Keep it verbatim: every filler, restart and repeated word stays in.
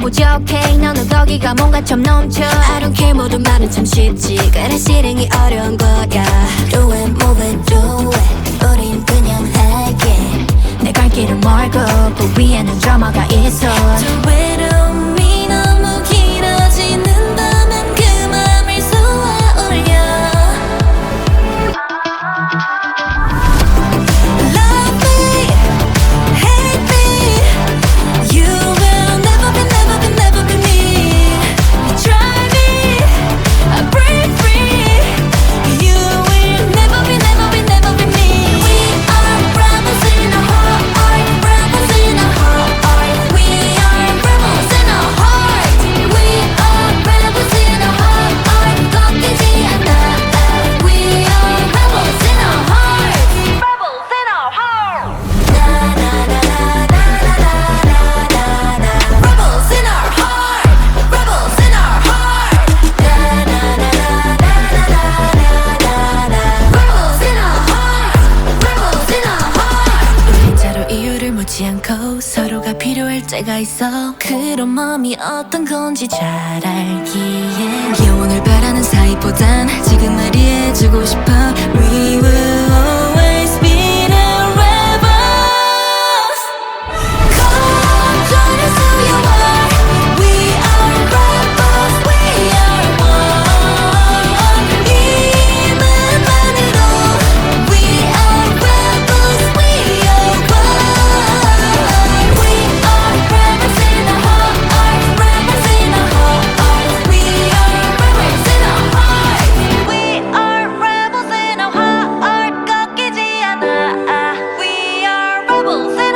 부족해 너는 거기가 뭔가 좀 넘쳐 I don't care 모든 말은 참 쉽지 그래 실행이 어려운 거야 Do it, move it, do it 우린 그냥 할게 내 갈 길은 멀고 그 위에는 드라마가 있어 저 외로움이 너무 길어지는다면 그 맘을 쏘아 올려 않고 서로가 필요할 때가 있어 그런 마음이 어떤 건지 잘 알기에 영원을 바라는 사이보단 지금을 이해해주고 싶어 We will always be the rebels Come join us who you are We are rebels, we are one 이 맘만으로 We are rebels, we are one rebels in